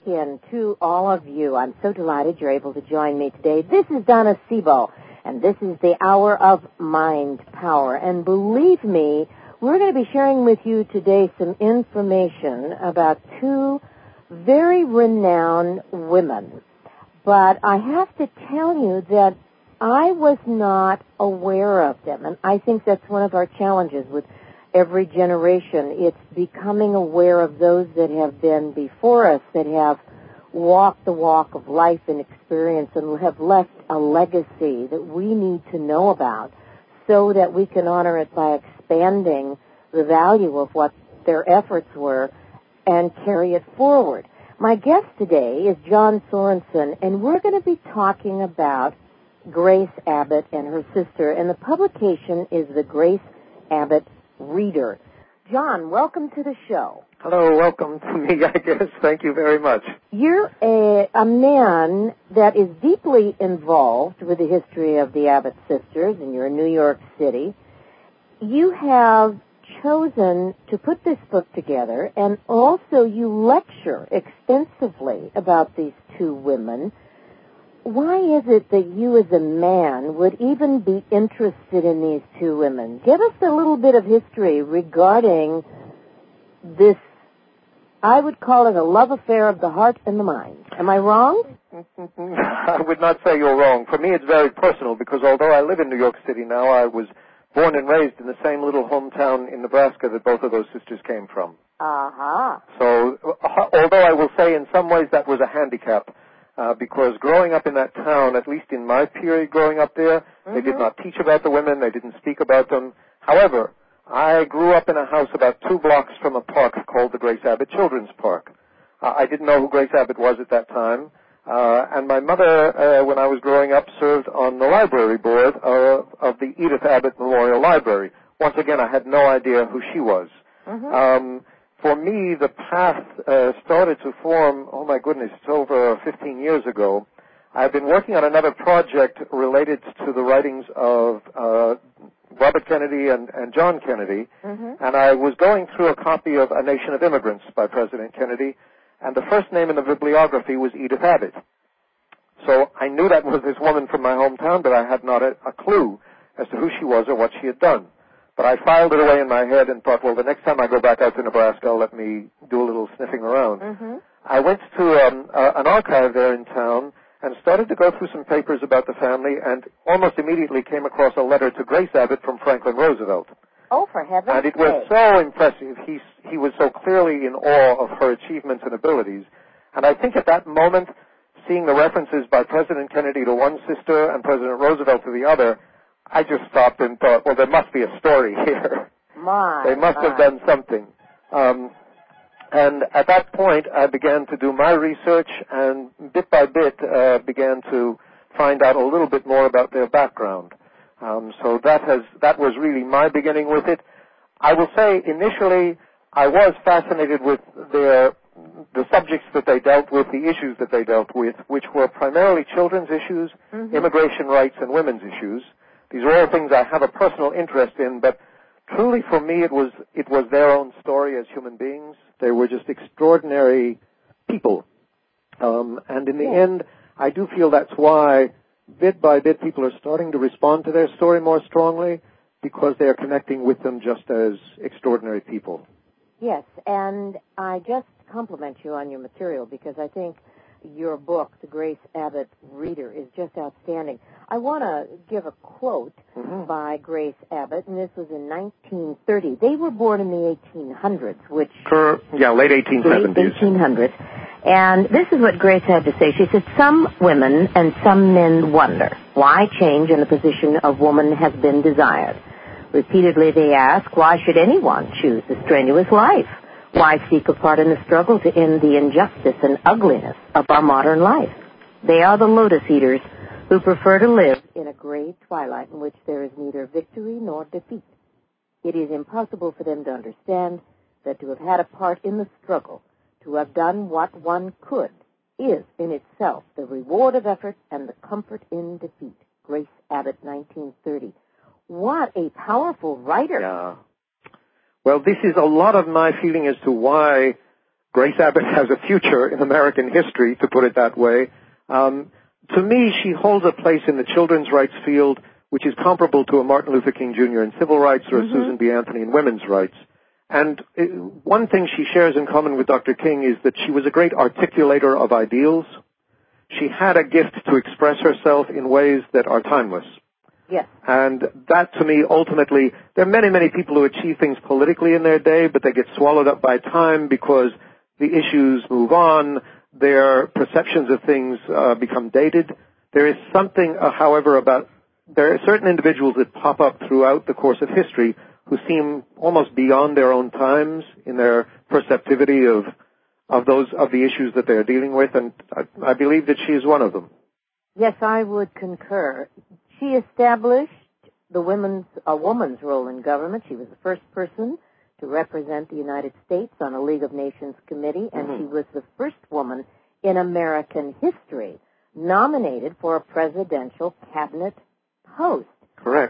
in to all of you. I'm so delighted you're able to join me today. This is Donna Sebo, and this is the Hour of Mind Power. And believe me, we're going to be sharing with you today some information about two very renowned women. But I have to tell you that I was not aware of them, and I think that's one of our challenges with every generation. It's becoming aware of those that have been before us, that have walked the walk of life and experience and have left a legacy that we need to know about so that we can honor it by expanding the value of what their efforts were and carry it forward. My guest today is John Sorensen, and we're going to be talking about Grace Abbott and her sister, and the publication is the Grace Abbott Reader. John, welcome to the show. Hello, welcome to me, I guess. Thank you very much. You're a man that is deeply involved with the history of the Abbott sisters, and you're in New York City. You have chosen to put this book together, and also you lecture extensively about these two women. Why is it that you as a man would even be interested in these two women? Give us a little bit of history regarding this, I would call it a love affair of the heart and the mind. Am I wrong? I would not say you're wrong. For me, it's very personal because although I live in New York City now, I was born and raised in the same little hometown in Nebraska that both of those sisters came from. Uh-huh. So, although I will say in some ways that was a handicap, because growing up in that town, at least in my period growing up there, they did not teach about the women, they didn't speak about them. However, I grew up in a house about 2 blocks from a park called the Grace Abbott Children's Park. I didn't know who Grace Abbott was at that time, and my mother, when I was growing up, served on the library board of the Edith Abbott Memorial Library. Once again, I had no idea who she was. For me, the path started to form, oh my goodness, it's over 15 years ago. I've been working on another project related to the writings of Robert Kennedy and John Kennedy, and I was going through a copy of A Nation of Immigrants by President Kennedy, and the first name in the bibliography was Edith Abbott. So I knew that was this woman from my hometown, but I had not a clue as to who she was or what she had done. But I filed it away in my head and thought, well, the next time I go back out to Nebraska, let me do a little sniffing around. I went to an archive there in town and started to go through some papers about the family, and almost immediately came across a letter to Grace Abbott from Franklin Roosevelt. Oh, for heaven's sake. And it was so impressive. He was so clearly in awe of her achievements and abilities. And I think at that moment, seeing the references by President Kennedy to one sister and President Roosevelt to the other, I just stopped and thought, well, there must be a story here. They must have done something. And at that point, I began to do my research and bit by bit began to find out a little bit more about their background. So that was really my beginning with it. I will say initially I was fascinated with the subjects that they dealt with, the issues that they dealt with, which were primarily children's issues, immigration rights, and women's issues. These are all things I have a personal interest in, but truly for me it was their own story as human beings. They were just extraordinary people. And in the end, I do feel that's why bit by bit people are starting to respond to their story more strongly, because they are connecting with them just as extraordinary people. Yes, and I just compliment you on your material because I think your book, The Grace Abbott Reader, is just outstanding. I want to give a quote by Grace Abbott, and this was in 1930. They were born in the 1800s, which... late 1870s. Late 1800s. And this is what Grace had to say. She said, some women and some men wonder why change in the position of woman has been desired. Repeatedly they ask, why should anyone choose the strenuous life? Why seek a part in the struggle to end the injustice and ugliness of our modern life? They are the lotus eaters who prefer to live in a gray twilight in which there is neither victory nor defeat. It is impossible for them to understand that to have had a part in the struggle, to have done what one could, is in itself the reward of effort and the comfort in defeat. Grace Abbott, 1930. What a powerful writer. Yeah. Well, this is a lot of my feeling as to why Grace Abbott has a future in American history, to put it that way. To me, she holds a place in the children's rights field which is comparable to a Martin Luther King Jr. in civil rights or a Susan B. Anthony in women's rights. And one thing she shares in common with Dr. King is that she was a great articulator of ideals. She had a gift to express herself in ways that are timeless. Yes. And that, to me, ultimately, there are many, many people who achieve things politically in their day, but they get swallowed up by time because the issues move on, their perceptions of things become dated. There is something, however, about there are certain individuals that pop up throughout the course of history who seem almost beyond their own times in their perceptivity of the issues that they're dealing with, and I believe that she is one of them. Yes, I would concur. She established a woman's role in government. She was the first person to represent the United States on a League of Nations committee, and she was the first woman in American history nominated for a presidential cabinet post. Correct.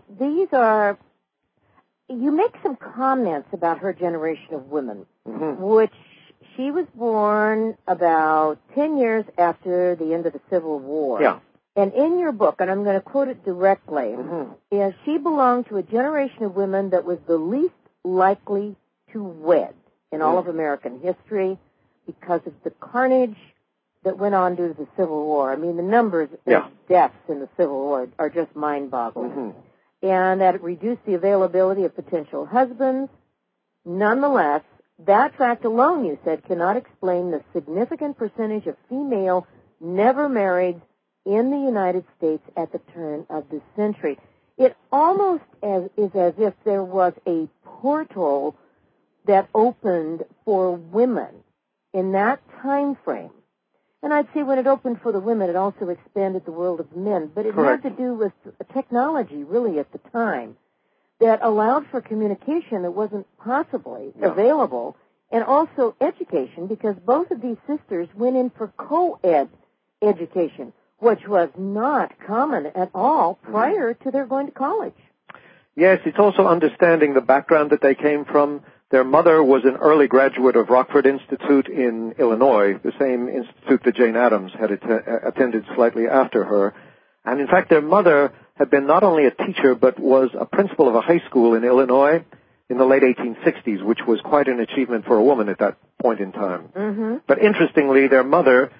You make some comments about her generation of women, which she was born about 10 years after the end of the Civil War. Yeah. And in your book, and I'm going to quote it directly, is she belonged to a generation of women that was the least likely to wed in all of American history because of the carnage that went on due to the Civil War. I mean, the numbers of deaths in the Civil War are just mind-boggling. And that it reduced the availability of potential husbands. Nonetheless, that fact alone, you said, cannot explain the significant percentage of female never married in the United States at the turn of the century. It almost is as if there was a portal that opened for women in that time frame. And I'd say when it opened for the women, it also expanded the world of men. But it had to do with technology, really, at the time, that allowed for communication that wasn't possibly available, and also education, because both of these sisters went in for co-ed education, which was not common at all prior to their going to college. Yes, it's also understanding the background that they came from. Their mother was an early graduate of Rockford Institute in Illinois, the same institute that Jane Addams had attended slightly after her. And in fact, their mother had been not only a teacher, but was a principal of a high school in Illinois in the late 1860s, which was quite an achievement for a woman at that point in time. But interestingly, their mother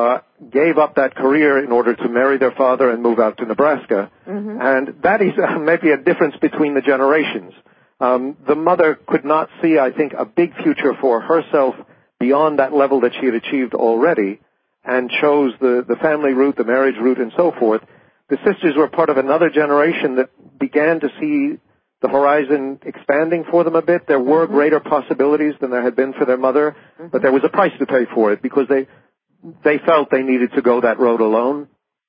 gave up that career in order to marry their father and move out to Nebraska. And that is maybe a difference between the generations. The mother could not see, I think, a big future for herself beyond that level that she had achieved already, and chose the family route, the marriage route, and so forth. The sisters were part of another generation that began to see the horizon expanding for them a bit. There were greater possibilities than there had been for their mother, but there was a price to pay for it because they felt they needed to go that road alone.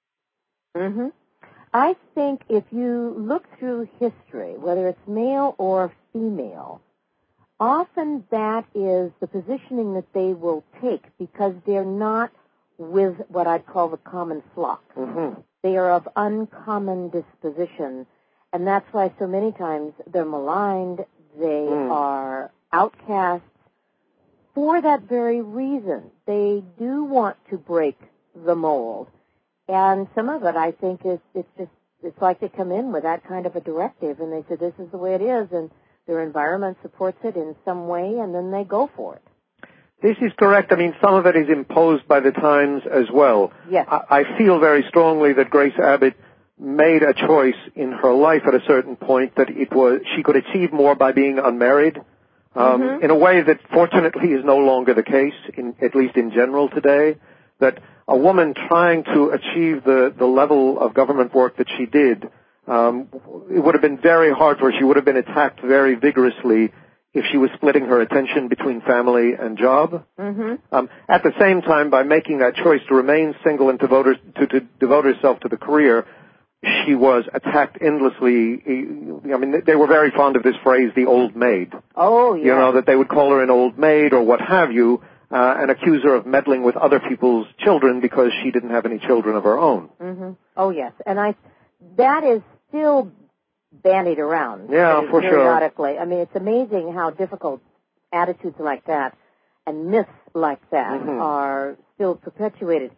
I think if you look through history, whether it's male or female, often that is the positioning that they will take because they're not with what I'd call the common flock. They are of uncommon disposition, and that's why so many times they're maligned, they are outcasts for that very reason. They do want to break the mold. And some of it, I think, it's like they come in with that kind of a directive, and they say, this is the way it is, and their environment supports it in some way, and then they go for it. This is correct. I mean, some of it is imposed by the times as well. Yes. I feel very strongly that Grace Abbott made a choice in her life at a certain point that she could achieve more by being unmarried, in a way that fortunately is no longer the case, at least in general today, that a woman trying to achieve the level of government work that she did, it would have been very hard for her. She would have been attacked very vigorously if she was splitting her attention between family and job. At the same time, by making that choice to remain single and to devote herself to the career, she was attacked endlessly. I mean, they were very fond of this phrase, the old maid. Oh, yeah. You know, that they would call her an old maid or what have you, and accuse her of meddling with other people's children because she didn't have any children of her own. Oh, yes. And that is still bandied around. Yeah, for sure. Periodically. I mean, it's amazing how difficult attitudes like that and myths like that are still perpetuated.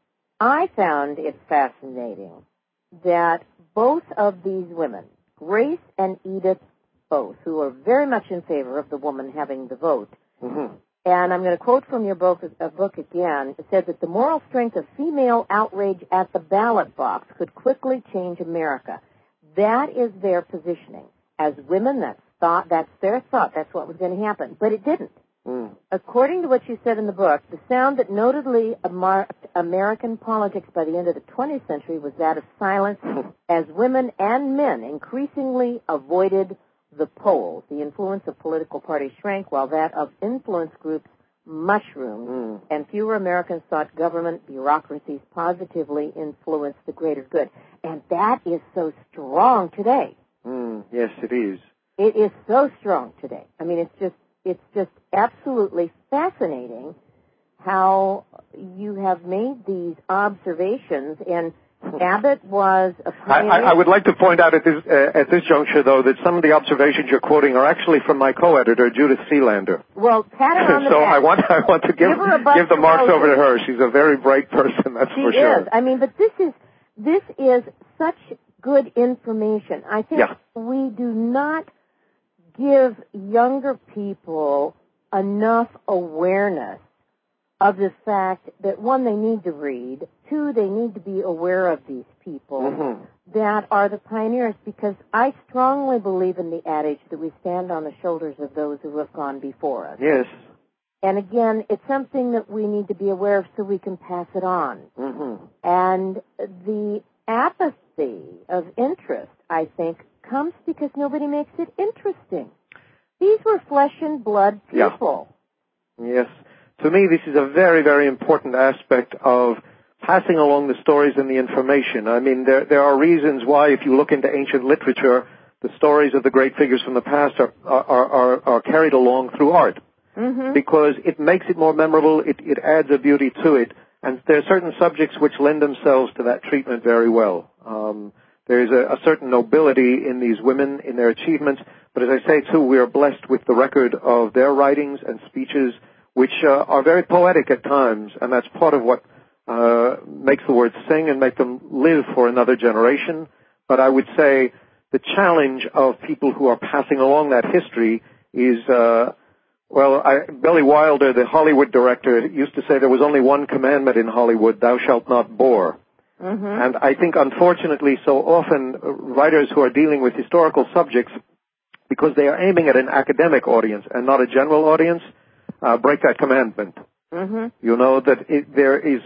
I found it fascinating that both of these women, Grace and Edith both, who are very much in favor of the woman having the vote, and I'm going to quote from your book again. It said that the moral strength of female outrage at the ballot box could quickly change America. That is their positioning. As women, that's their thought. That's what was going to happen. But it didn't. According to what you said in the book, the sound that notably marked American politics by the end of the 20th century was that of silence, as women and men increasingly avoided the polls. The influence of political parties shrank, while that of influence groups mushroomed, and fewer Americans thought government bureaucracies positively influenced the greater good. And that is so strong today. Yes, it is. It is so strong today. I mean, it's just absolutely fascinating how you have made these observations. And Abbott was a pioneer. I would like to point out at this juncture, though, that some of the observations you're quoting are actually from my co-editor, Judith Sealander. Well, pat her on the so back. I want to give the marks over to her. She's a very bright person, that's for sure. She is. I mean, but this is such good information. I think we do not give younger people enough awareness of the fact that, one, they need to read, two, they need to be aware of these people that are the pioneers, because I strongly believe in the adage that we stand on the shoulders of those who have gone before us. Yes. And again, it's something that we need to be aware of so we can pass it on. And the apathy of interest, I think, comes because nobody makes it interesting. These were flesh and blood people. Yes. To me, this is a very, very important aspect of passing along the stories and the information. I mean, there are reasons why, if you look into ancient literature, the stories of the great figures from the past are carried along through art. Because it makes it more memorable, it adds a beauty to it, and there are certain subjects which lend themselves to that treatment very well. There is a certain nobility in these women, in their achievements, but as I say, too, we are blessed with the record of their writings and speeches, which are very poetic at times, and that's part of what makes the words sing and make them live for another generation. But I would say the challenge of people who are passing along that history is, Billy Wilder, the Hollywood director, used to say there was only one commandment in Hollywood: thou shalt not bore. And I think, unfortunately, so often writers who are dealing with historical subjects, because they are aiming at an academic audience and not a general audience, break that commandment. You know, that there is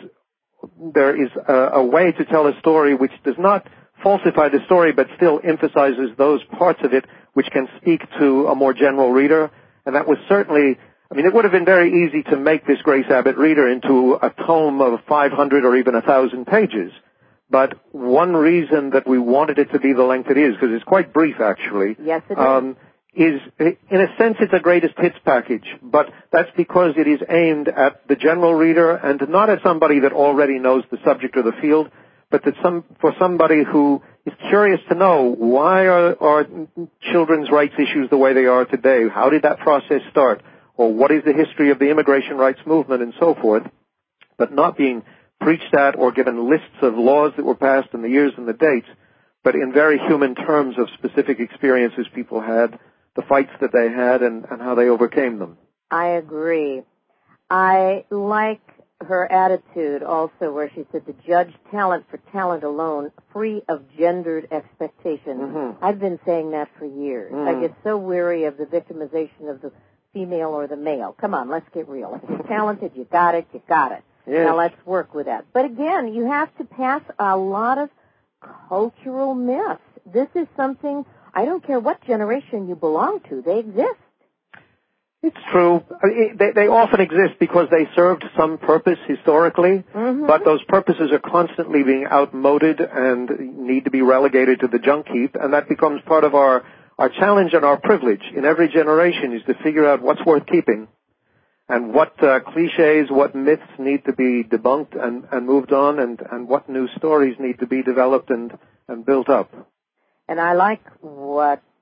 a way to tell a story which does not falsify the story, but still emphasizes those parts of it which can speak to a more general reader. And that was certainly, I mean, it would have been very easy to make this Grace Abbott Reader into a tome of 500 or even 1,000 pages. But one reason that we wanted it to be the length it is, because it's quite brief actually. Yes, it is, in a sense, it's a greatest hits package, but that's because it is aimed at the general reader and not at somebody that already knows the subject or the field, but for somebody who is curious to know, why are children's rights issues the way they are today? How did that process start? Or what is the history of the immigration rights movement and so forth, but not being preached at or given lists of laws that were passed and the years and the dates, but in very human terms of specific experiences people had, the fights that they had, and how they overcame them. I agree. I like her attitude also, where she said to judge talent for talent alone, free of gendered expectations. I've been saying that for years. I get so weary of the victimization of the female or the male. Come on, let's get real. If you're talented, you got it, you got it. Yes. Now let's work with that. But again, you have to pass a lot of cultural myths. This is something, I don't care what generation you belong to, they exist. It's true. They often exist because they served some purpose historically, but those purposes are constantly being outmoded and need to be relegated to the junk heap, and that becomes part of our challenge and our privilege in every generation, is to figure out what's worth keeping and what cliches, what myths need to be debunked and moved on, and what new stories need to be developed and built up. And I like what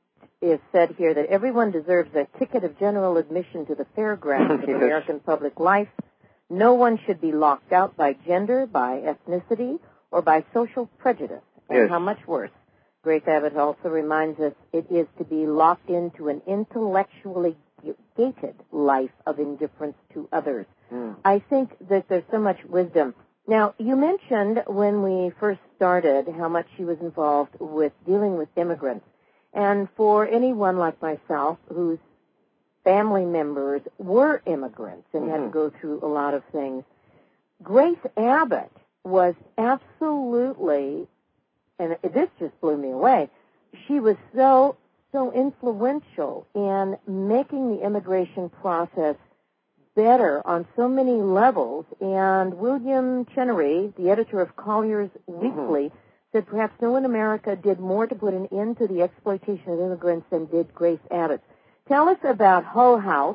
is said here that everyone deserves a ticket of general admission to the fairgrounds of Yes. American public life. No one should be locked out by gender, by ethnicity, or by social prejudice. And Yes. how much worse. Grace Abbott also reminds us it is to be locked into an intellectually gated life of indifference to others. I think that there's so much wisdom. Now, you mentioned when we first started how much she was involved with dealing with immigrants. And for anyone like myself whose family members were immigrants and had to go through a lot of things, Grace Abbott was absolutely, and this just blew me away, she was so influential in making the immigration process better on so many levels. And William Chenery, the editor of Collier's Weekly, said perhaps no one in America did more to put an end to the exploitation of immigrants than did Grace Abbott. Tell us about Hull House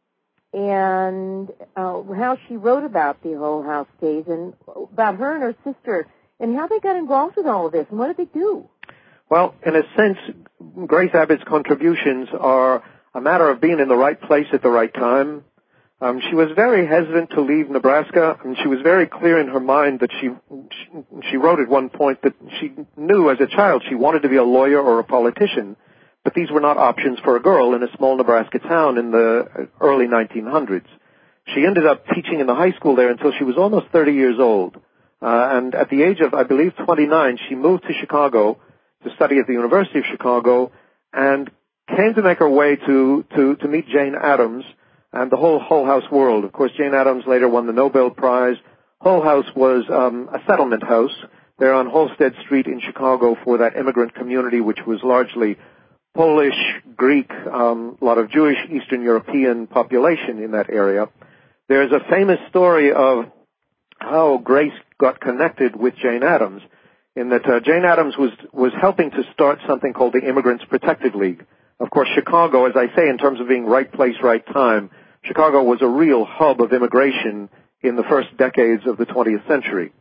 and how she wrote about the Hull House days and about her and her sister and how they got involved with all of this and what did they do? Well, in a sense, Grace Abbott's contributions are a matter of being in the right place at the right time. She was very hesitant to leave Nebraska, and she was very clear in her mind that she wrote at one point that she knew as a child she wanted to be a lawyer or a politician, but these were not options for a girl in a small Nebraska town in the early 1900s. She ended up teaching in the high school there until she was almost 30 years old. And at the age of, I believe, 29, she moved to Chicago to study at the University of Chicago and came to make her way to meet Jane Addams and the whole Hull House world. Of course, Jane Addams later won the Nobel Prize. Hull House was a settlement house there on Halsted Street in Chicago for that immigrant community, which was largely Polish, Greek, a lot of Jewish, Eastern European population in that area. There's a famous story of how Grace got connected with Jane Addams, in that Jane Addams was helping to start something called the Immigrants Protective League. Of course, Chicago, as I say, in terms of being right place, right time, Chicago was a real hub of immigration in the first decades of the 20th century.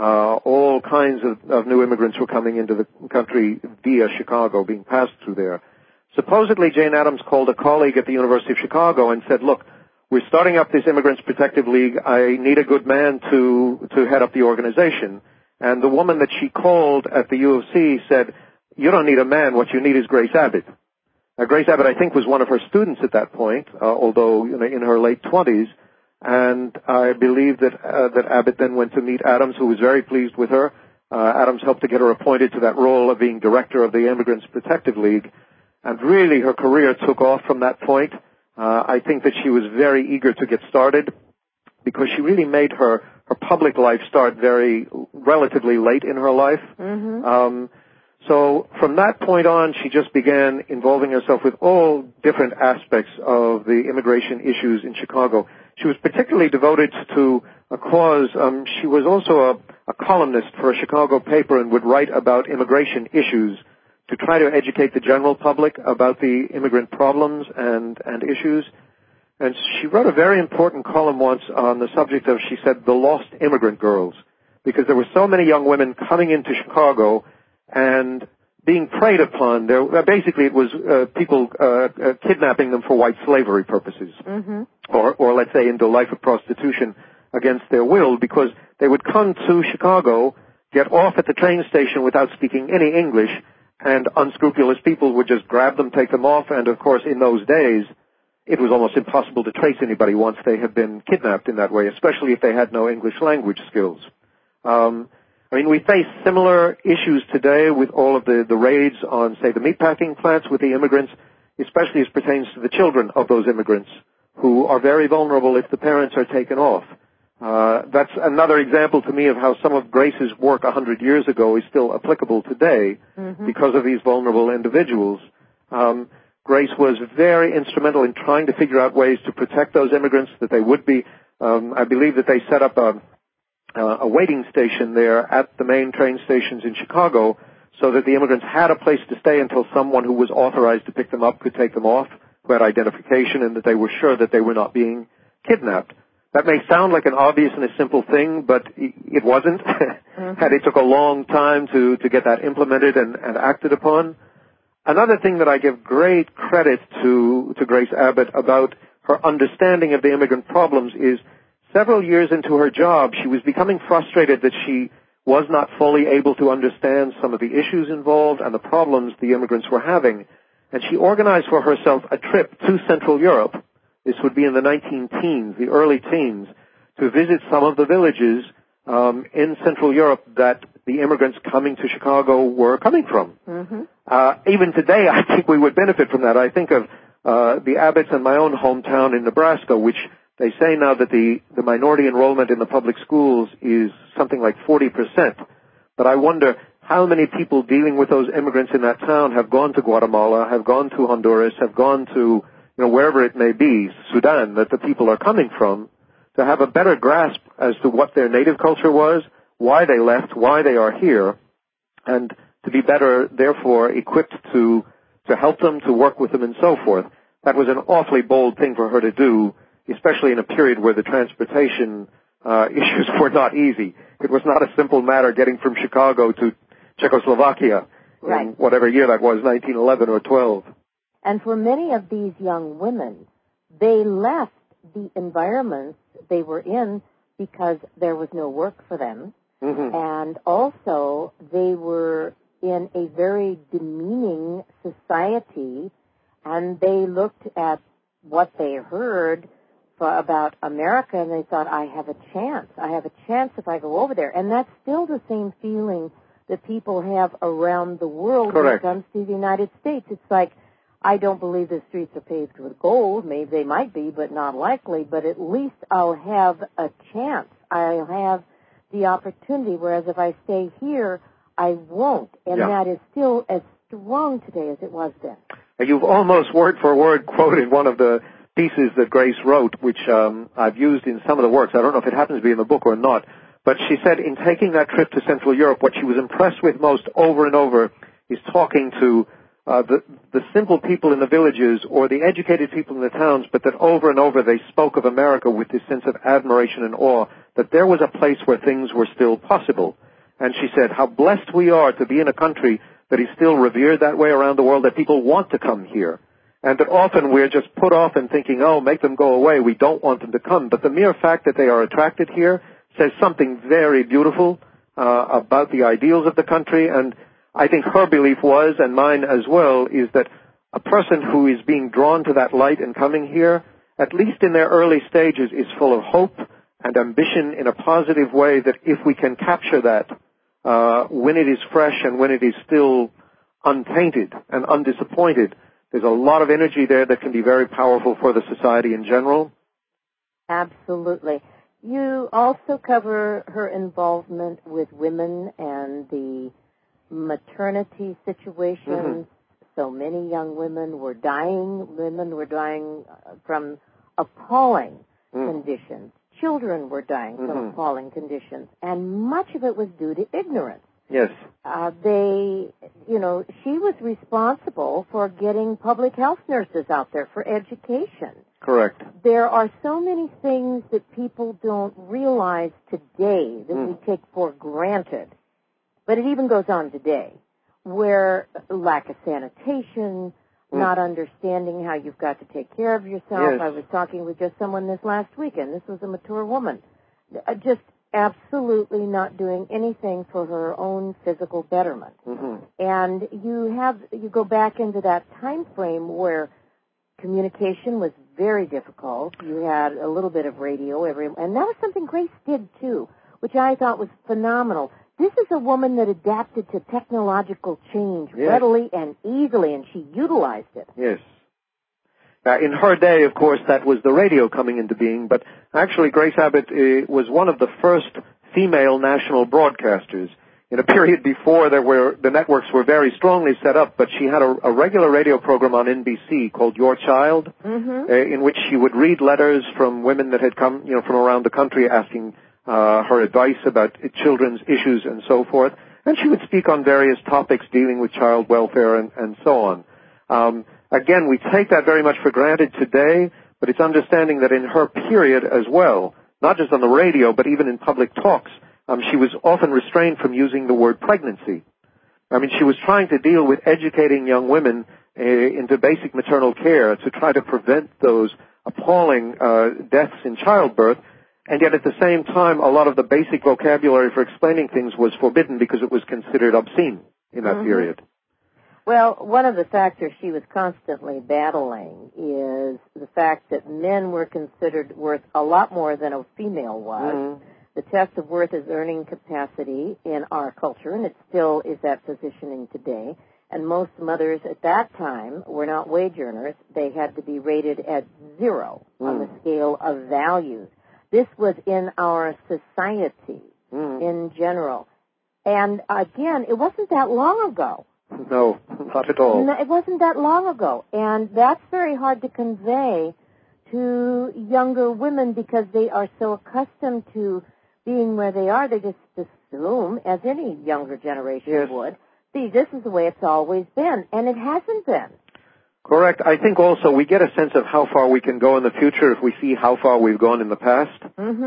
All kinds of new immigrants were coming into the country via Chicago, being passed through there. Supposedly, Jane Addams called a colleague at the University of Chicago and said, look, we're starting up this Immigrants Protective League. I need a good man to head up the organization. And the woman that she called at the U of C said, you don't need a man. What you need is Grace Abbott. Grace Abbott, I think, was one of her students at that point, although in her late 20s. And I believe that Abbott then went to meet Addams, who was very pleased with her. Addams helped to get her appointed to that role of being director of the Immigrants Protective League. And really, her career took off from that point. I think that she was very eager to get started because she really made her public life start relatively late in her life. So from that point on, she just began involving herself with all different aspects of the immigration issues in Chicago. She was particularly devoted to a cause. She was also a columnist for a Chicago paper and would write about immigration issues to try to educate the general public about the immigrant problems and issues. And she wrote a very important column once on the subject of, she said, the lost immigrant girls, because there were so many young women coming into Chicago and being preyed upon. Basically, it was people kidnapping them for white slavery purposes, or let's say into a life of prostitution against their will, because they would come to Chicago, get off at the train station without speaking any English, and unscrupulous people would just grab them, take them off, and of course, in those days, it was almost impossible to trace anybody once they had been kidnapped in that way, especially if they had no English language skills. We face similar issues today with all of the raids on, say, the meatpacking plants with the immigrants, especially as pertains to the children of those immigrants, who are very vulnerable if the parents are taken off. That's another example to me of how some of Grace's work 100 years ago is still applicable today because of these vulnerable individuals. Grace was very instrumental in trying to figure out ways to protect those immigrants, that they would be, I believe that they set up a waiting station there at the main train stations in Chicago so that the immigrants had a place to stay until someone who was authorized to pick them up could take them off, who had identification, and that they were sure that they were not being kidnapped. That may sound like an obvious and a simple thing, but it wasn't. It took a long time to get that implemented and acted upon. another thing that I give great credit to Grace Abbott about her understanding of the immigrant problems is several years into her job, she was becoming frustrated that she was not fully able to understand some of the issues involved and the problems the immigrants were having. And she organized for herself a trip to Central Europe. This would be in the 19-teens, the early teens, to visit some of the villages in Central Europe that the immigrants coming to Chicago were coming from. Mm-hmm. Even today, I think we would benefit from that. I think of the Abbotts and my own hometown in Nebraska, which they say now that the minority enrollment in the public schools is something like 40%. But I wonder how many people dealing with those immigrants in that town have gone to Guatemala, have gone to Honduras, have gone to, wherever it may be, Sudan, that the people are coming from, to have a better grasp as to what their native culture was, why they left, why they are here, and to be better, therefore, equipped to help them, to work with them, and so forth. That was an awfully bold thing for her to do, especially in a period where the transportation issues were not easy. It was not a simple matter getting from Chicago to Czechoslovakia in whatever year that was, 1911 or 12. And for many of these young women, they left the environments they were in because there was no work for them. Mm-hmm. And also, they were in a very demeaning society, and they looked at what they heard about America, and they thought, I have a chance. I have a chance if I go over there. And that's still the same feeling that people have around the world. Correct. When it comes to the United States. It's like, I don't believe the streets are paved with gold. Maybe they might be, but not likely. But at least I'll have a chance. I'll have the opportunity, whereas if I stay here, I won't. And that is still as strong today as it was then. You've almost word for word quoted one of the pieces that Grace wrote, which I've used in some of the works. I don't know if it happens to be in the book or not, but she said in taking that trip to Central Europe, what she was impressed with most over and over is talking to the simple people in the villages or the educated people in the towns, but that over and over they spoke of America with this sense of admiration and awe, that there was a place where things were still possible. And she said, how blessed we are to be in a country that is still revered that way around the world, that people want to come here. And that often we're just put off and thinking, oh, make them go away, we don't want them to come. But the mere fact that they are attracted here says something very beautiful about the ideals of the country. And I think her belief was, and mine as well, is that a person who is being drawn to that light and coming here, at least in their early stages, is full of hope and ambition in a positive way, that if we can capture that when it is fresh and when it is still untainted and undisappointed, there's a lot of energy there that can be very powerful for the society in general. Absolutely. You also cover her involvement with women and the maternity situations. Mm-hmm. So many young women were dying. Women were dying from appalling conditions. Children were dying from appalling conditions. And much of it was due to ignorance. Yes. She was responsible for getting public health nurses out there for education. Correct. There are so many things that people don't realize today that we take for granted. But it even goes on today, where lack of sanitation, not understanding how you've got to take care of yourself. Yes. I was talking with just someone this last weekend. This was a mature woman. Just absolutely not doing anything for her own physical betterment. Mm-hmm. And you go back into that time frame where communication was very difficult. You had a little bit of radio and that was something Grace did too, which I thought was phenomenal. This is a woman that adapted to technological change readily and easily, and she utilized it. Yes. Now, in her day, of course, that was the radio coming into being, but actually Grace Abbott was one of the first female national broadcasters. In a period before, the networks were very strongly set up, but she had a regular radio program on NBC called Your Child, in which she would read letters from women that had come, from around the country asking her advice about children's issues and so forth. And she would speak on various topics dealing with child welfare and so on. Again, we take that very much for granted today, but it's understanding that in her period as well, not just on the radio, but even in public talks, she was often restrained from using the word pregnancy I mean, she was trying to deal with educating young women into basic maternal care to try to prevent those appalling deaths in childbirth, and yet at the same time, a lot of the basic vocabulary for explaining things was forbidden because it was considered obscene in that period. Well, one of the factors she was constantly battling is the fact that men were considered worth a lot more than a female was. The test of worth is earning capacity in our culture, and it still is that positioning today. And most mothers at that time were not wage earners. They had to be rated at 0 on the scale of values. This was in our society in general. And again, it wasn't that long ago. No, not at all. No, it wasn't that long ago. And that's very hard to convey to younger women because they are so accustomed to being where they are. They just assume, as any younger generation would, see, this is the way it's always been. And it hasn't been. Correct. I think also we get a sense of how far we can go in the future if we see how far we've gone in the past.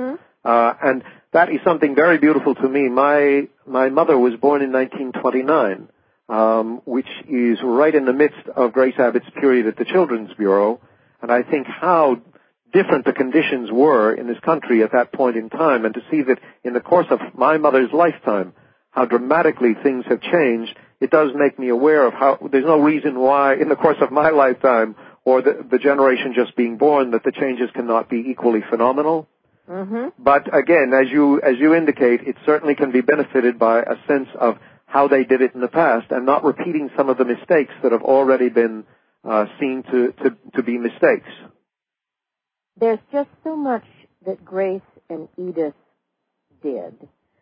And that is something very beautiful to me. My mother was born in 1929. Which is right in the midst of Grace Abbott's period at the Children's Bureau, and I think how different the conditions were in this country at that point in time, and to see that in the course of my mother's lifetime, how dramatically things have changed, it does make me aware of how there's no reason why in the course of my lifetime or the generation just being born that the changes cannot be equally phenomenal. But again, as you indicate, it certainly can be benefited by a sense of how they did it in the past and not repeating some of the mistakes that have already been seen to be mistakes. There's just so much that Grace and Edith did.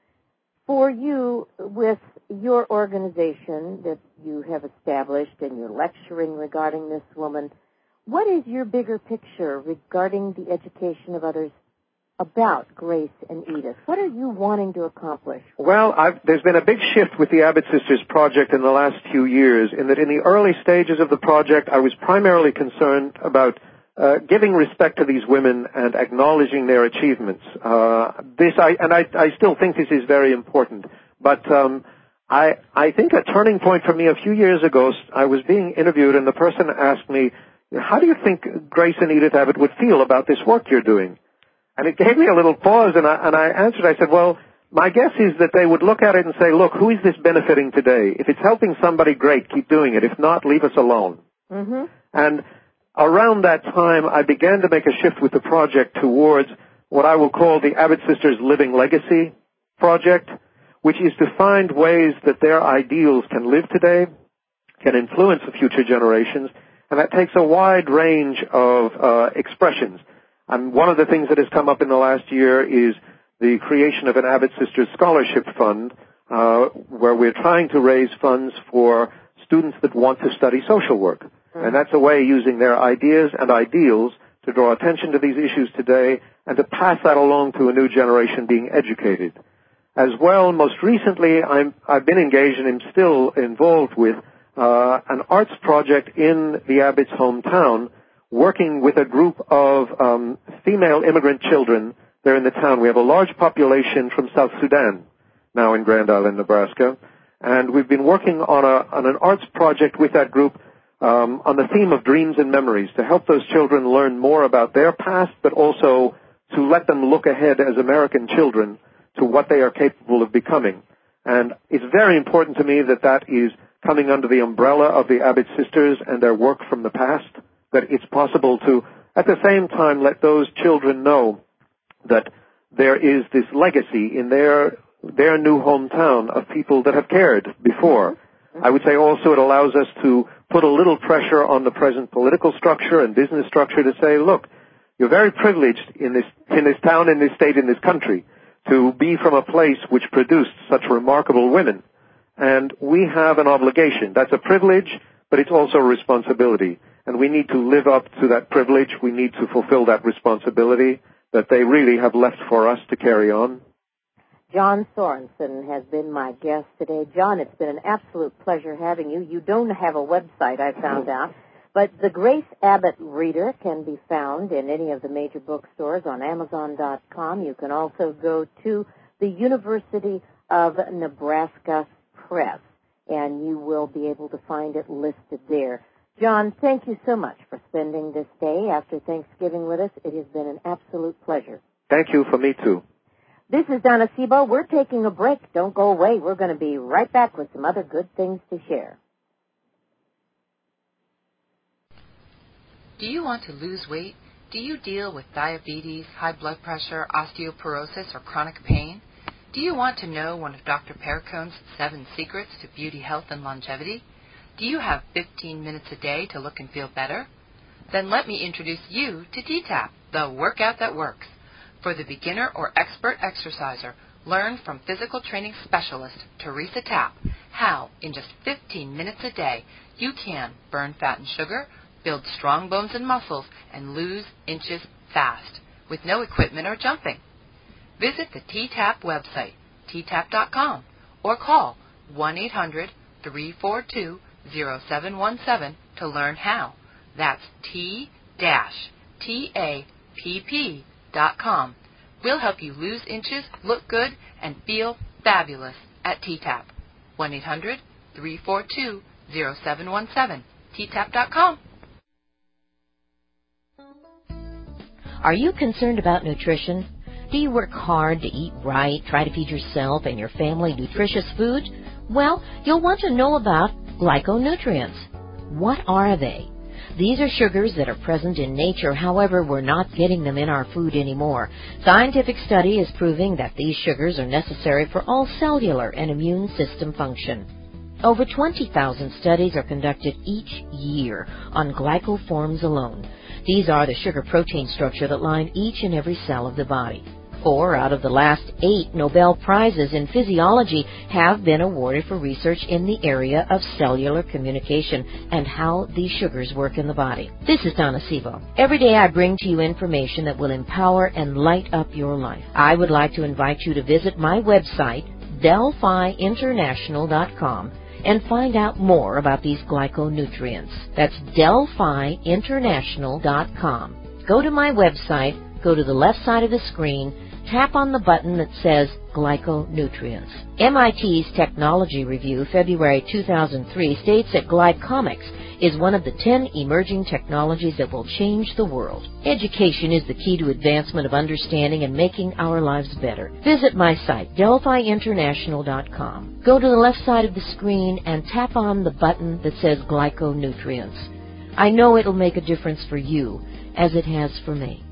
For you, with your organization that you have established and you're lecturing regarding this woman, what is your bigger picture regarding the education of others about Grace and Edith? What are you wanting to accomplish? Well, there's been a big shift with the Abbott Sisters project in the last few years, in that in the early stages of the project, I was primarily concerned about giving respect to these women and acknowledging their achievements. I still think this is very important. But I think a turning point for me a few years ago, I was being interviewed, and the person asked me, how do you think Grace and Edith Abbott would feel about this work you're doing? And it gave me a little pause, and I answered, I said, well, my guess is that they would look at it and say, look, who is this benefiting today? If it's helping somebody, great, keep doing it. If not, leave us alone. And around that time, I began to make a shift with the project towards what I will call the Abbott Sisters Living Legacy Project, which is to find ways that their ideals can live today, can influence the future generations, and that takes a wide range of expressions. And one of the things that has come up in the last year is the creation of an Abbott Sisters Scholarship Fund, where we're trying to raise funds for students that want to study social work. And that's a way using their ideas and ideals to draw attention to these issues today and to pass that along to a new generation being educated. As well, most recently, I've been engaged and am still involved with an arts project in the Abbott's hometown, working with a group of female immigrant children there in the town. We have a large population from South Sudan now in Grand Island, Nebraska, and we've been working on an arts project with that group on the theme of dreams and memories, to help those children learn more about their past, but also to let them look ahead as American children to what they are capable of becoming. And it's very important to me that that is coming under the umbrella of the Abbott Sisters and their work from the past, that it's possible to, at the same time, let those children know that there is this legacy in their new hometown of people that have cared before. I would say also it allows us to put a little pressure on the present political structure and business structure to say, look, you're very privileged in this town, in this state, in this country, to be from a place which produced such remarkable women. And we have an obligation. That's a privilege, but it's also a responsibility. And we need to live up to that privilege. We need to fulfill that responsibility that they really have left for us to carry on. John Sorensen has been my guest today. John, it's been an absolute pleasure having you. You don't have a website, I found out, but the Grace Abbott Reader can be found in any of the major bookstores on Amazon.com. You can also go to the University of Nebraska Press and you will be able to find it listed there. John, thank you so much for spending this day after Thanksgiving with us. It has been an absolute pleasure. Thank you, for me too. This is Donna Sebo. We're taking a break. Don't go away. We're going to be right back with some other good things to share. Do you want to lose weight? Do you deal with diabetes, high blood pressure, osteoporosis, or chronic pain? Do you want to know one of Dr. Perricone's 7 secrets to beauty, health, and longevity? Do you have 15 minutes a day to look and feel better? Then let me introduce you to T-TAP, the workout that works. For the beginner or expert exerciser, learn from physical training specialist Teresa Tapp how, in just 15 minutes a day, you can burn fat and sugar, build strong bones and muscles, and lose inches fast, with no equipment or jumping. Visit the T-TAP website, ttap.com, or call 1-800-342-0717 to learn how. That's T-TAPP.com. We'll help you lose inches, look good, and feel fabulous at T-TAP. 1-800-342-0717. ttap.com. Are you concerned about nutrition? Do you work hard to eat right, try to feed yourself and your family nutritious food? Well, you'll want to know about glyconutrients. What are they? These are sugars that are present in nature, however, we're not getting them in our food anymore. Scientific study is proving that these sugars are necessary for all cellular and immune system function. Over 20,000 studies are conducted each year on glycoforms alone. These are the sugar-protein structure that line each and every cell of the body. 4 out of the last 8 Nobel Prizes in physiology have been awarded for research in the area of cellular communication and how these sugars work in the body. This is Donna Sebo. Every day I bring to you information that will empower and light up your life. I would like to invite you to visit my website, DelphiInternational.com, and find out more about these glyconutrients. That's DelphiInternational.com. Go to my website, go to the left side of the screen, tap on the button that says Glyconutrients. MIT's Technology Review, February 2003, states that glycomics is one of the 10 emerging technologies that will change the world. Education is the key to advancement of understanding and making our lives better. Visit my site, DelphiInternational.com. Go to the left side of the screen and tap on the button that says Glyconutrients. I know it'll make a difference for you, as it has for me.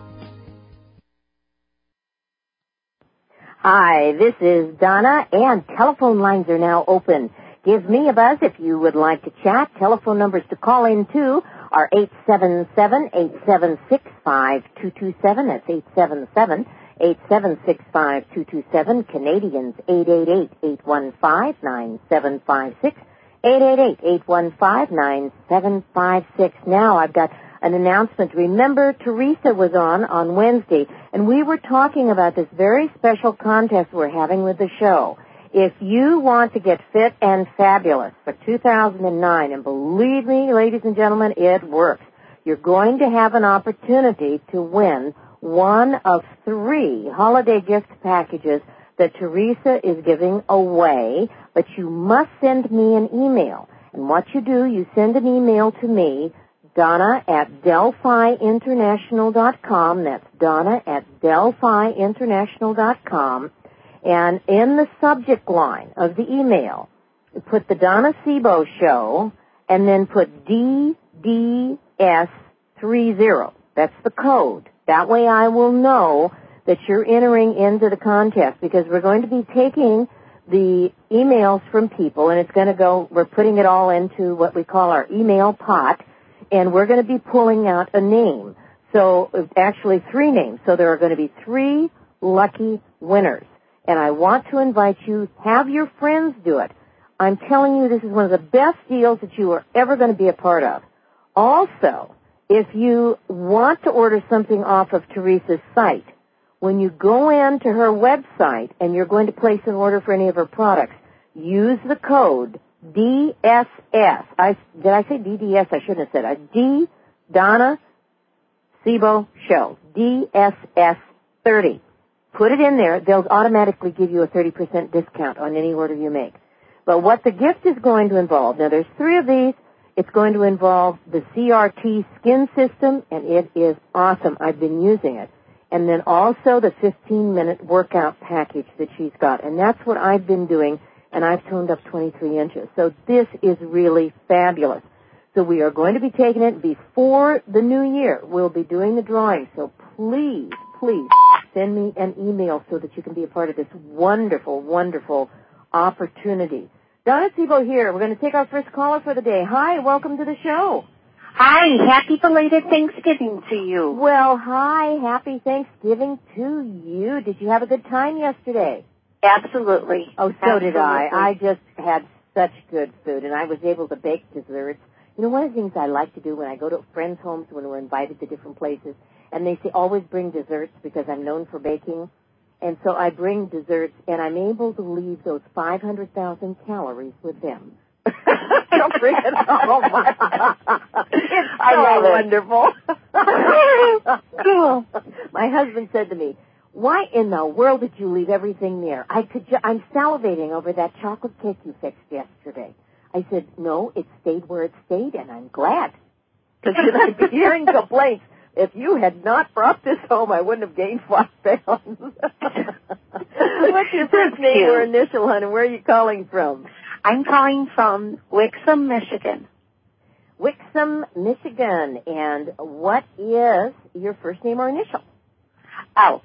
Hi, this is Donna, and telephone lines are now open. Give me a buzz if you would like to chat. Telephone numbers to call in to are 877-876-5227. That's 877-876-5227. Canadians, 888-815-9756. 888-815-9756. Now I've got an announcement. Remember, Teresa was on Wednesday, and we were talking about this very special contest we're having with the show. If you want to get fit and fabulous for 2009, and believe me, ladies and gentlemen, it works, you're going to have an opportunity to win one of 3 holiday gift packages that Teresa is giving away, but you must send me an email. And what you do, you send an email to me, Donna at DelphiInternational.com. That's Donna at DelphiInternational.com. And in the subject line of the email, put the Donna Sebo Show, and then put DDS30. That's the code. That way I will know that you're entering into the contest, because we're going to be taking the emails from people, and it's going to go, we're putting it all into what we call our email pot, and we're going to be pulling out a name. So, actually 3 names. So there are going to be 3 lucky winners. And I want to invite you, have your friends do it. I'm telling you, this is one of the best deals that you are ever going to be a part of. Also, if you want to order something off of Teresa's site, when you go into her website and you're going to place an order for any of her products, use the code DSS. Did I say DDS? I shouldn't have said it. D, Donna Sebo Show. DSS30. Put it in there. They'll automatically give you a 30% discount on any order you make. But what the gift is going to involve, now there's 3 of these. It's going to involve the CRT skin system, and it is awesome. I've been using it. And then also the 15-minute workout package that she's got. And that's what I've been doing, and I've toned up 23 inches. So this is really fabulous. So we are going to be taking it before the new year. We'll be doing the drawing. So please, please send me an email so that you can be a part of this wonderful, wonderful opportunity. Donna Sebo here. We're going to take our first caller for the day. Hi, welcome to the show. Hi, happy belated Thanksgiving to you. Well, hi, happy Thanksgiving to you. Did you have a good time yesterday? Absolutely. Oh, so did I. I just had such good food, and I was able to bake desserts. You know, one of the things I like to do when I go to friends' homes when we're invited to different places, and they say always bring desserts because I'm known for baking, and so I bring desserts, and I'm able to leave those 500,000 calories with them. Don't bring it home. It's so wonderful. My husband said to me, "Why in the world did you leave everything there? I'm salivating over that chocolate cake you fixed yesterday." I said, "No, it stayed where it stayed, and I'm glad. Because I'd be hearing complaints. If you had not brought this home, I wouldn't have gained 5 pounds." What's your first name or initial, hon, and where are you calling from? I'm calling from Wixom, Michigan. Wixom, Michigan. And what is your first name or initial? L.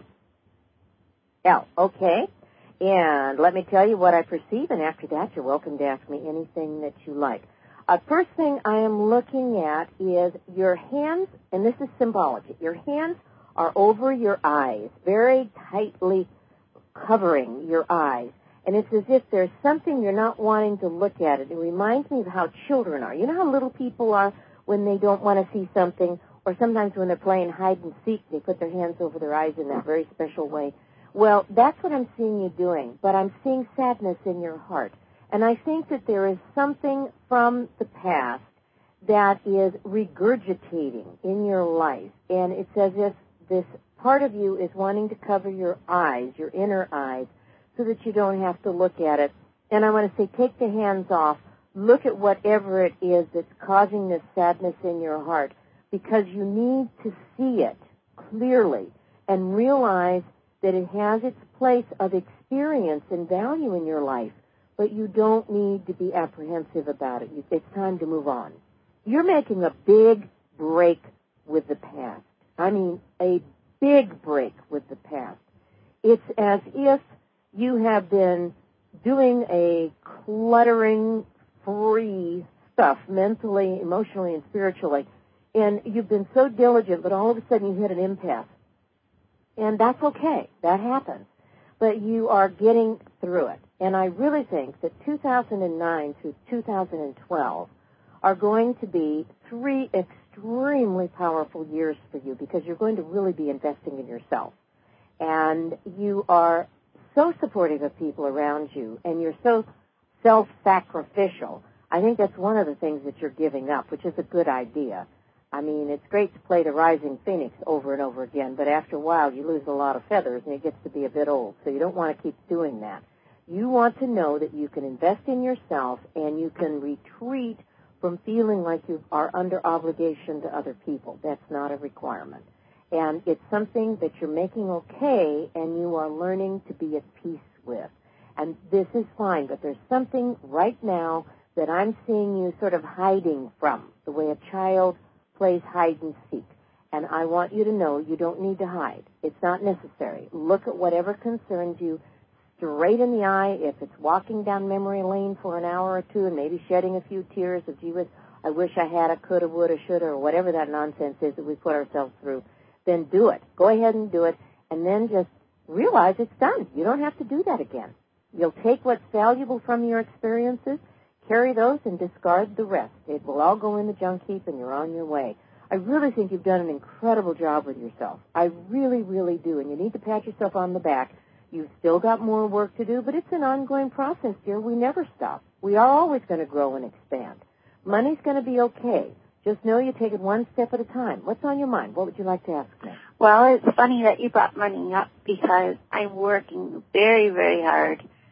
L, okay. And let me tell you what I perceive, and after that you're welcome to ask me anything that you like. First thing I am looking at is your hands, and this is symbology. Your hands are over your eyes, very tightly covering your eyes. And it's as if there's something you're not wanting to look at. It reminds me of how children are. You know how little people are when they don't want to see something, or sometimes when they're playing hide and seek, they put their hands over their eyes in that very special way. Well, that's what I'm seeing you doing, but I'm seeing sadness in your heart. And I think that there is something from the past that is regurgitating in your life. And it's as if this part of you is wanting to cover your eyes, your inner eyes, so that you don't have to look at it. And I want to say, take the hands off. Look at whatever it is that's causing this sadness in your heart, because you need to see it clearly and realize that it has its place of experience and value in your life, but you don't need to be apprehensive about it. It's time to move on. You're making a big break with the past. I mean, a big break with the past. It's as if you have been doing a cluttering-free stuff mentally, emotionally, and spiritually, and you've been so diligent, but all of a sudden you hit an impasse. And that's okay. That happens. But you are getting through it. And I really think that 2009 through 2012 are going to be 3 extremely powerful years for you, because you're going to really be investing in yourself. And you are so supportive of people around you, and you're so self-sacrificial. I think that's one of the things that you're giving up, which is a good idea. I mean, it's great to play the rising phoenix over and over again, but after a while you lose a lot of feathers and it gets to be a bit old, so you don't want to keep doing that. You want to know that you can invest in yourself and you can retreat from feeling like you are under obligation to other people. That's not a requirement. And it's something that you're making okay and you are learning to be at peace with. And this is fine, but there's something right now that I'm seeing you sort of hiding from, the way a child plays hide and seek. And I want you to know you don't need to hide. It's not necessary. Look at whatever concerns you straight in the eye. If it's walking down memory lane for an hour or two and maybe shedding a few tears of, gee whiz, I wish I had a coulda, woulda, shoulda, or whatever that nonsense is that we put ourselves through, then do it. Go ahead and do it, and then just realize it's done. You don't have to do that again. You'll take what's valuable from your experiences, carry those, and discard the rest. It will all go in the junk heap, and you're on your way. I really think you've done an incredible job with yourself. I really, really do, and you need to pat yourself on the back. You've still got more work to do, but it's an ongoing process, dear. We never stop. We are always going to grow and expand. Money's going to be okay. Just know you take it one step at a time. What's on your mind? What would you like to ask me? Well, it's funny that you brought money up, because I'm working very, very hard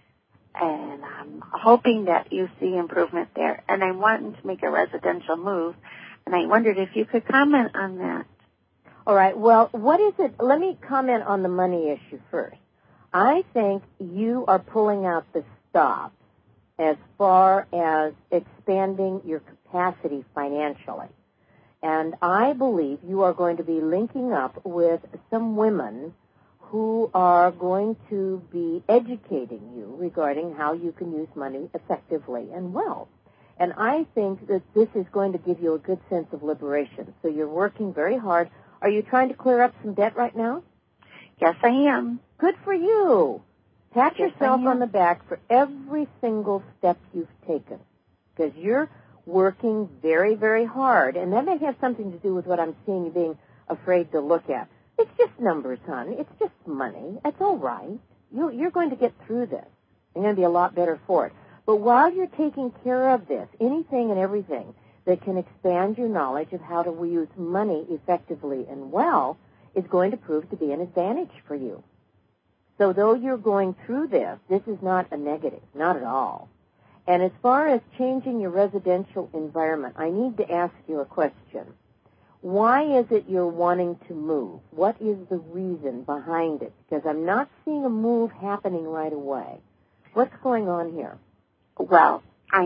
and I'm hoping that you see improvement there. And I'm wanting to make a residential move, and I wondered if you could comment on that. All right. Well, what is it? Let me comment on the money issue first. I think you are pulling out the stops as far as expanding your capacity financially. And I believe you are going to be linking up with some women who are going to be educating you regarding how you can use money effectively and well. And I think that this is going to give you a good sense of liberation. So you're working very hard. Are you trying to clear up some debt right now? Yes, I am. Good for you. Pat yourself on the back for every single step you've taken, because you're working very, very hard. And that may have something to do with what I'm seeing you being afraid to look at. It's just numbers, hon. It's just money. That's all right. You're going to get through this. You're going to be a lot better for it. But while you're taking care of this, anything and everything that can expand your knowledge of how to use money effectively and well is going to prove to be an advantage for you. So though you're going through this, this is not a negative, not at all. And as far as changing your residential environment, I need to ask you a question. Why is it you're wanting to move? What is the reason behind it? Because I'm not seeing a move happening right away. What's going on here? Well, I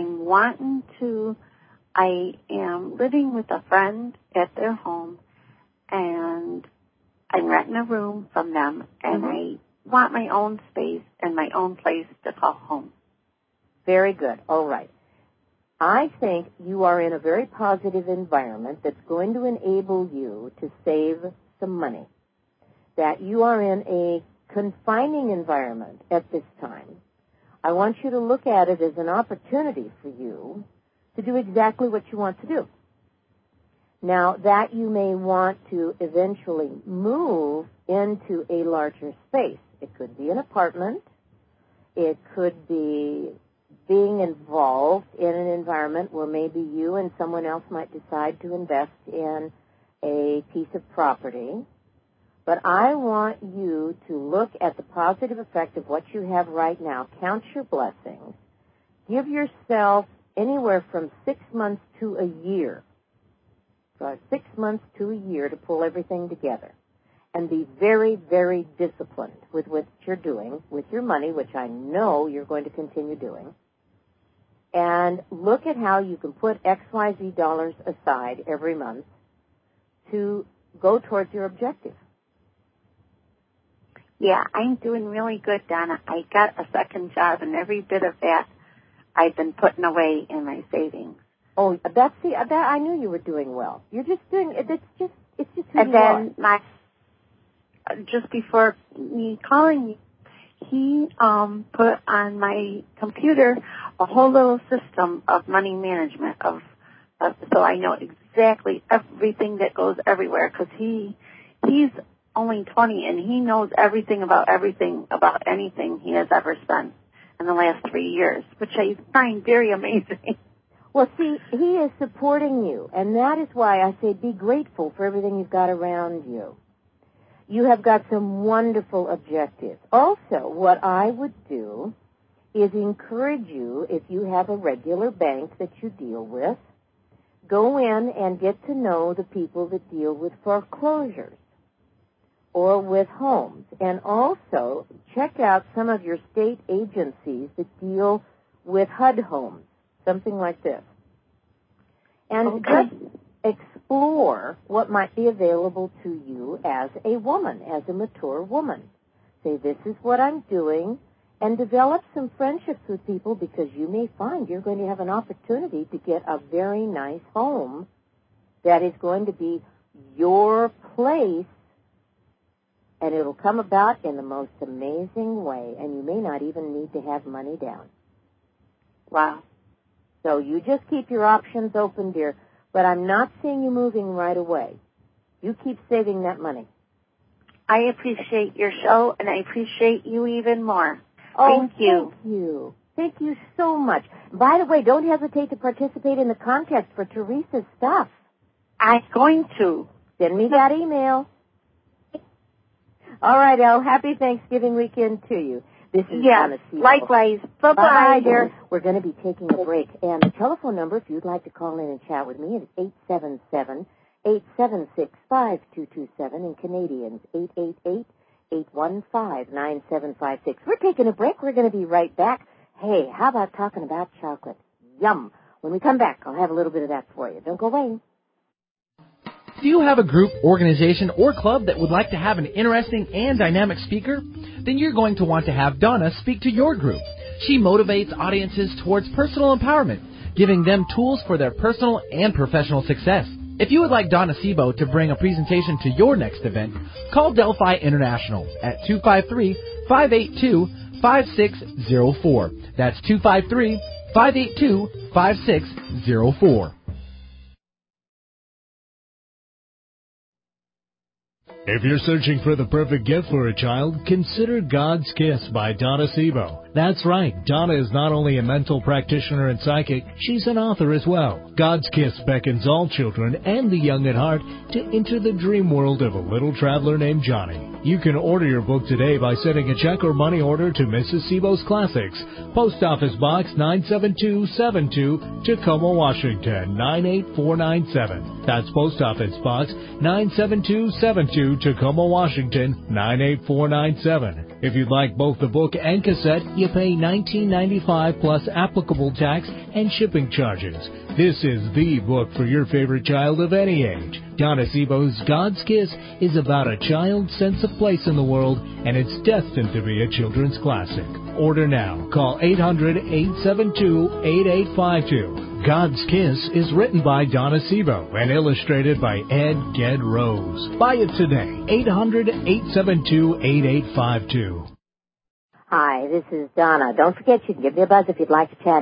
am living with a friend at their home, and I'm renting a room from them, and I want my own space and my own place to call home. Very good. All right. I think you are in a very positive environment that's going to enable you to save some money. That you are in a confining environment at this time. I want you to look at it as an opportunity for you to do exactly what you want to do. Now, that you may want to eventually move into a larger space. It could be an apartment. It could be being involved in an environment where maybe you and someone else might decide to invest in a piece of property. But I want you to look at the positive effect of what you have right now. Count your blessings. Give yourself anywhere from 6 months to a year. So 6 months to a year to pull everything together. And be very, very disciplined with what you're doing with your money, which I know you're going to continue doing. And look at how you can put XYZ dollars aside every month to go towards your objective. Yeah, I'm doing really good, Donna. I got a second job, and every bit of that I've been putting away in my savings. Oh, I knew you were doing well. You're just doing it's just who and you are. And then just before me calling you, he put on my computer a whole little system of money management so I know exactly everything that goes everywhere, because he's only 20 and he knows everything about anything he has ever spent in the last 3 years, which I find very amazing. Well, see, he is supporting you, and that is why I say be grateful for everything you've got around you. You have got some wonderful objectives. Also, what I would do is encourage you, if you have a regular bank that you deal with, go in and get to know the people that deal with foreclosures or with homes. And also check out some of your state agencies that deal with HUD homes, something like this. And just explore what might be available to you as a woman, as a mature woman. Say, this is what I'm doing, and develop some friendships with people, because you may find you're going to have an opportunity to get a very nice home that is going to be your place, and it'll come about in the most amazing way, and you may not even need to have money down. Wow. So you just keep your options open, dear. But I'm not seeing you moving right away. You keep saving that money. I appreciate your show, and I appreciate you even more. Thank you. Thank you. Thank you so much. By the way, don't hesitate to participate in the contest for Teresa's stuff. I'm going to. Send me that email. All right, Elle. Happy Thanksgiving weekend to you. This is Yes, likewise. Bye-bye. Bye-bye, dear. We're going to be taking a break. And the telephone number, if you'd like to call in and chat with me, is 877-876-5227. In Canadians, 888-815-9756. We're taking a break. We're going to be right back. Hey, how about talking about chocolate? Yum. When we come back, I'll have a little bit of that for you. Don't go away. Do you have a group, organization, or club that would like to have an interesting and dynamic speaker? Then you're going to want to have Donna speak to your group. She motivates audiences towards personal empowerment, giving them tools for their personal and professional success. If you would like Donna Sebo to bring a presentation to your next event, call Delphi International at 253-582-5604. That's 253-582-5604. If you're searching for the perfect gift for a child, consider God's Kiss by Donna Sebo. That's right, Donna is not only a mental practitioner and psychic, she's an author as well. God's Kiss beckons all children and the young at heart to enter the dream world of a little traveler named Johnny. You can order your book today by sending a check or money order to Mrs. Sebo's Classics, Post Office Box 97272, Tacoma, Washington 98497. That's Post Office Box 97272, Tacoma, Washington 98497. If you'd like both the book and cassette, you pay $19.95 plus applicable tax and shipping charges. This is the book for your favorite child of any age. Donna Sebo's God's Kiss is about a child's sense of place in the world, and it's destined to be a children's classic. Order now. Call 800-872-8852. God's Kiss is written by Donna Sebo and illustrated by Ed Ged Rose. Buy it today. 800-872-8852. Hi, this is Donna. Don't forget, you can give me a buzz if you'd like to chat,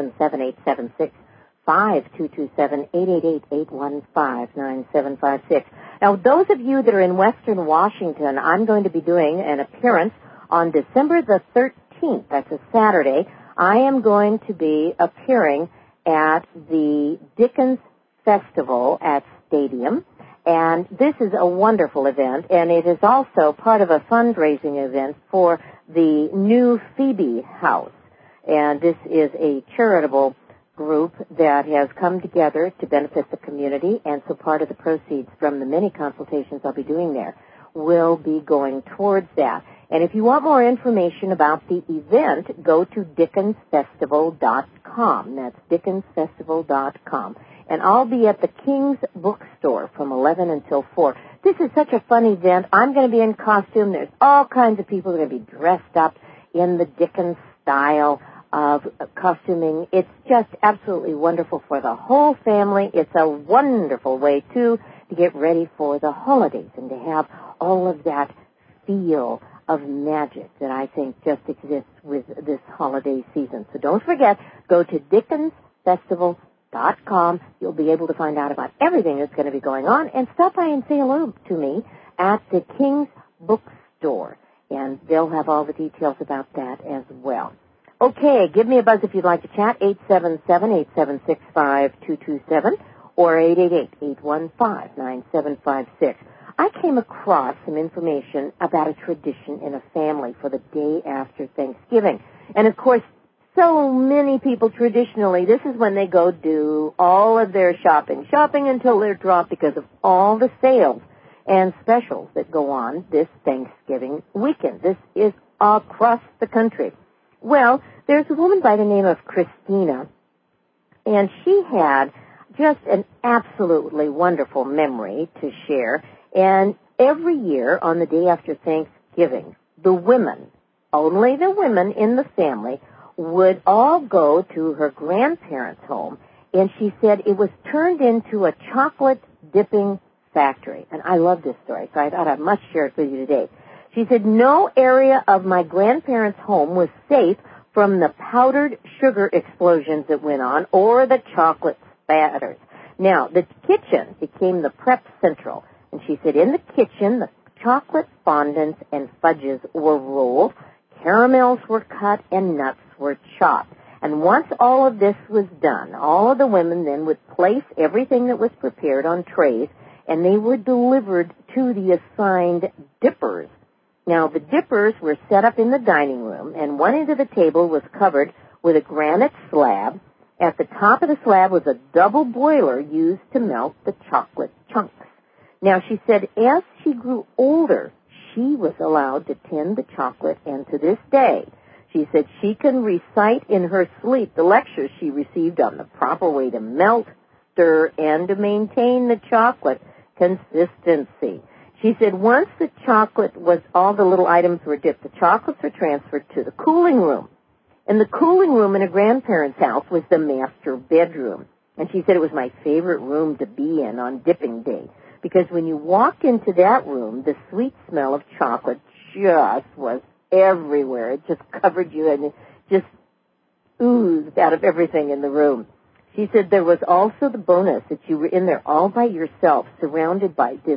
877-876-5227, 888-815-9756. Now, those of you that are in Western Washington, I'm going to be doing an appearance on December the 13th. That's a Saturday. I am going to be appearing at the Dickens Festival at Stadium. And this is a wonderful event, and it is also part of a fundraising event for the new Phoebe House. And this is a charitable group that has come together to benefit the community, and so part of the proceeds from the many consultations I'll be doing there will be going towards that. And if you want more information about the event, go to dickensfestival.com. That's dickensfestival.com. And I'll be at the King's Bookstore from 11 until 4. This is such a fun event. I'm going to be in costume. There's all kinds of people that are going to be dressed up in the Dickens style of costuming. It's just absolutely wonderful for the whole family. It's a wonderful way, too, to get ready for the holidays and to have all of that feel of magic that I think just exists with this holiday season. So don't forget, go to dickensfestival.com. You'll be able to find out about everything that's going to be going on, and stop by and say hello to me at the King's Bookstore, and they'll have all the details about that as well. Okay, give me a buzz if you'd like to chat, 877-876-5227 or 888-815-9756. I came across some information about a tradition in a family for the day after Thanksgiving. And, of course, so many people traditionally, this is when they go do all of their shopping until they're dropped because of all the sales and specials that go on this Thanksgiving weekend. This is across the country. Well, there's a woman by the name of Christina, and she had just an absolutely wonderful memory to share. And every year on the day after Thanksgiving, the women, only the women in the family, would all go to her grandparents' home, and she said it was turned into a chocolate dipping factory. And I love this story, so I thought I must share it with you today. She said, no area of my grandparents' home was safe from the powdered sugar explosions that went on or the chocolate spatters. Now, the kitchen became the prep central. And she said, in the kitchen, the chocolate fondants and fudges were rolled, caramels were cut, and nuts were chopped. And once all of this was done, all of the women then would place everything that was prepared on trays, and they were delivered to the assigned dippers. Now, the dippers were set up in the dining room, and one end of the table was covered with a granite slab. At the top of the slab was a double boiler used to melt the chocolate chunks. Now, she said as she grew older, she was allowed to tend the chocolate, and to this day, she said she can recite in her sleep the lectures she received on the proper way to melt, stir, and to maintain the chocolate consistency. She said once the chocolate was, all the little items were dipped, the chocolates were transferred to the cooling room. And the cooling room in her grandparents' house was the master bedroom. And she said it was my favorite room to be in on dipping day, because when you walked into that room, the sweet smell of chocolate just was everywhere. It just covered you and it just oozed out of everything in the room. She said there was also the bonus that you were in there all by yourself, surrounded by this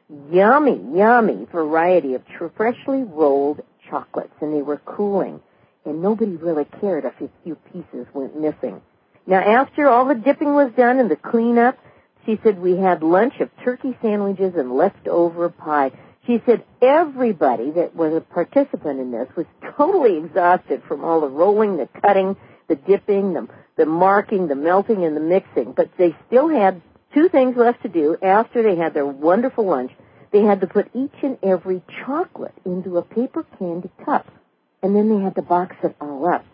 yummy variety of freshly rolled chocolates, and they were cooling, and nobody really cared if a few pieces went missing. Now, after all the dipping was done and the cleanup, she said we had lunch of turkey sandwiches and leftover pie. She said everybody that was a participant in this was totally exhausted from all the rolling, the cutting, the dipping, the marking, the melting, and the mixing. But they still had two things left to do after they had their wonderful lunch. They had to put each and every chocolate into a paper candy cup, and then they had to box it all up.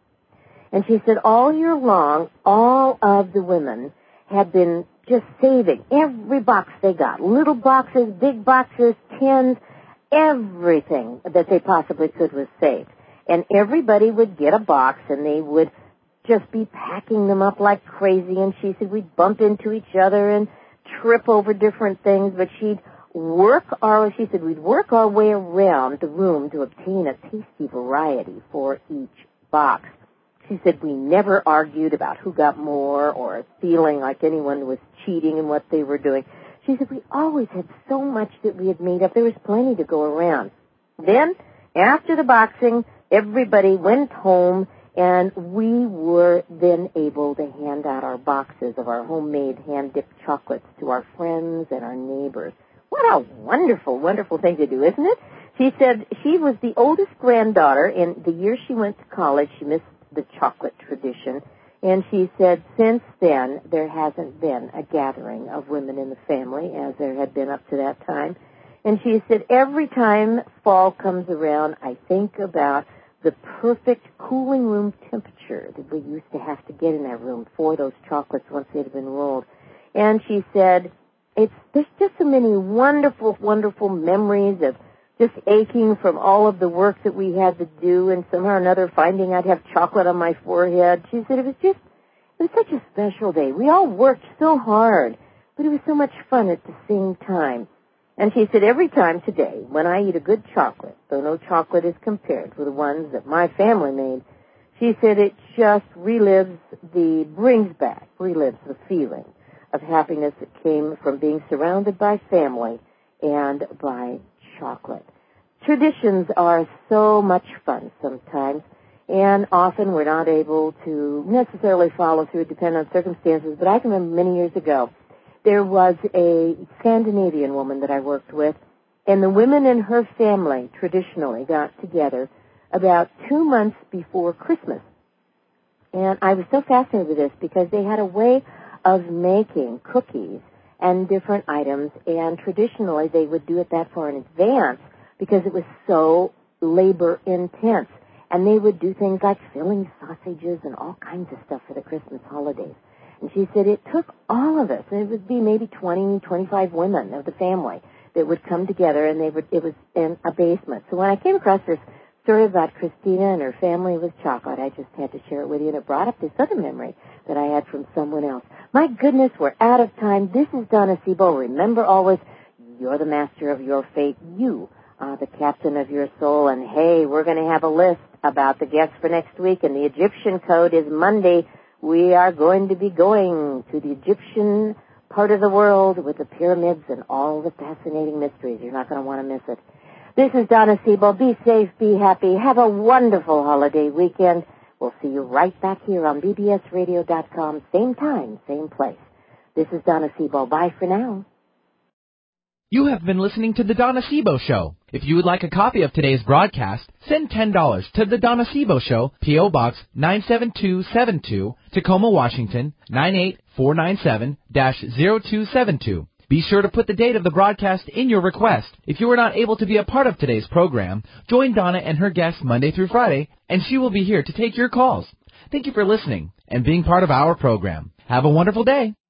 And she said all year long, all of the women had been just saving every box they got, little boxes, big boxes, tins, everything that they possibly could was saved. And everybody would get a box, and they would just be packing them up like crazy. And she said we'd bump into each other and trip over different things, but we'd work our way around the room to obtain a tasty variety for each box. She said we never argued about who got more or feeling like anyone was cheating in what they were doing. She said we always had so much that we had made up. There was plenty to go around. Then, after the boxing, everybody went home, and we were then able to hand out our boxes of our homemade hand-dipped chocolates to our friends and our neighbors. What a wonderful, wonderful thing to do, isn't it? She said she was the oldest granddaughter, and the year she went to college, she missed the chocolate tradition. And she said since then there hasn't been a gathering of women in the family as there had been up to that time. And she said every time fall comes around, I think about the perfect cooling room temperature that we used to have to get in that room for those chocolates once they had been rolled. And she said there's just so many wonderful, wonderful memories of just aching from all of the work that we had to do, and somehow or another finding I'd have chocolate on my forehead. She said it was such a special day. We all worked so hard, but it was so much fun at the same time. And she said every time today, when I eat a good chocolate, though no chocolate is compared with the ones that my family made, she said it just brings the feeling of happiness that came from being surrounded by family and by chocolate. Traditions are so much fun sometimes, and often we're not able to necessarily follow through, depending on circumstances. But I can remember many years ago, there was a Scandinavian woman that I worked with, and the women in her family traditionally got together about 2 months before Christmas. And I was so fascinated with this because they had a way of making cookies and different items, and traditionally they would do it that far in advance because it was so labor intense. And they would do things like filling sausages and all kinds of stuff for the Christmas holidays. And she said it took all of us, and it would be maybe 20, 25 women of the family that would come together, and it was in a basement. So when I came across this story about Christina and her family with chocolate, I just had to share it with you, and it brought up this other memory that I had from someone else. My goodness, we're out of time. This is Donna Sebo. Remember always, you're the master of your fate. You are the captain of your soul. And hey, we're going to have a list about the guests for next week, and the Egyptian code is Monday. We are going to be going to the Egyptian part of the world with the pyramids and all the fascinating mysteries. You're not going to want to miss it. This is Donna Sebo. Be safe, be happy. Have a wonderful holiday weekend. We'll see you right back here on bbsradio.com, same time, same place. This is Donna Sebo. Bye for now. You have been listening to The Donna Sebo Show. If you would like a copy of today's broadcast, send $10 to The Donna Sebo Show, P.O. Box 97272, Tacoma, Washington, 98497-0272. Be sure to put the date of the broadcast in your request. If you were not able to be a part of today's program, join Donna and her guests Monday through Friday, and she will be here to take your calls. Thank you for listening and being part of our program. Have a wonderful day.